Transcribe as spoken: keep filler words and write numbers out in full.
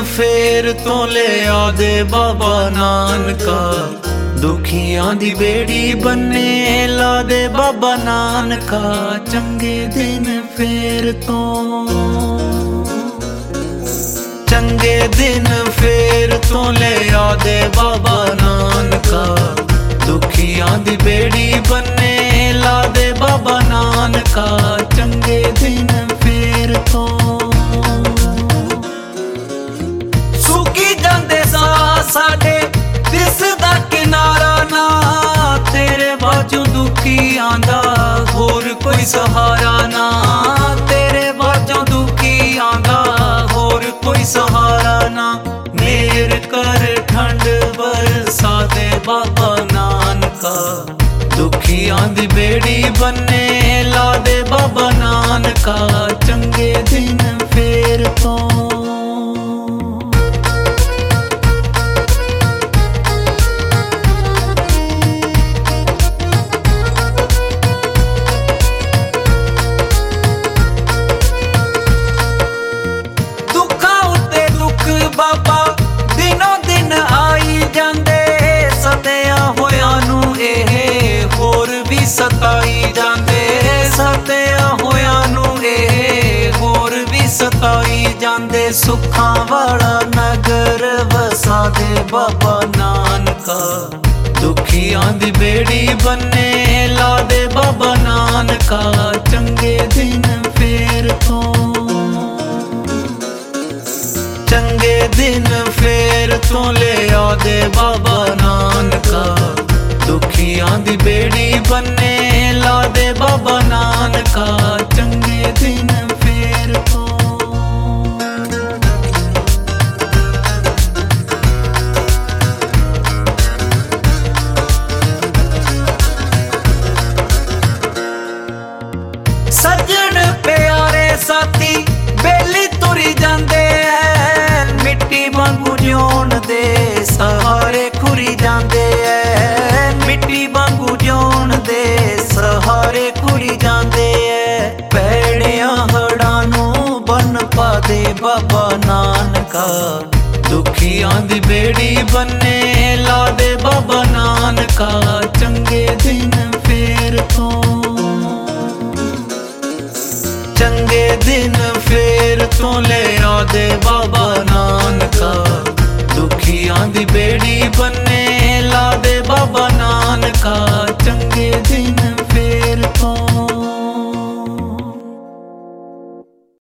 फेर तो ले आदे बाबा नानका, दुखियां दी बेड़ी बन्ने ला दे बाबा नानका। चंगे दिन फेर तो चंगे दिन फेर तो ले आदे बाबा नानका, दुखियां दी बेड़ी बन्ने ला दे बाबा नानका। चंगे दिन फेर तो सुकी जांदे सा साडे दिसदा किनारा ना, तेरे बाजू दुखी आंदा होर कोई सहारा ना। तेरे बाजू दुखी आंदा होर कोई सहारा ना। मेर कर ठंड बरसा दे बाबा नानका, दुखियां दी बेड़ी बन्ने ला दे बाबा नानका। चंगे दिन फेर तो बाबा दिनों दिन आई जांदे, सतिया होया नू एह होर भी सताई जांदे। सतिया होया नू एह होर भी सताई जांदे। सुखां वाला नगर वसा दे बाबा नानका, दुखियां दी बेड़ी बन्ने ला दे बाबा नानका। चंगे दिन फेर तो चंगे दिन फेर तो ले आदे बाबा नानका, दुखियां दी बेड़ी बन्ने ला दे बाबा नानका। चंगे दिन फेर तो सज्जन प्यारे साथी बेली तुरी जांदे, मिट्टी वांगू जिउण दे सहारे खुरी जांदे ऐ। मिट्टी वांगू जिउण दे सहारे खुरी जांदे ऐ। पैड़ियां हड़ां नूं बन पा दे बाबा नानका, दुखियां दी बेड़ी बन्ने ला दे बाबा नानका। चंगे दिन फेर तो चंगे दिन फेर तो ले आदे बाबा नानका, दुखियां दी बेड़ी बन्ने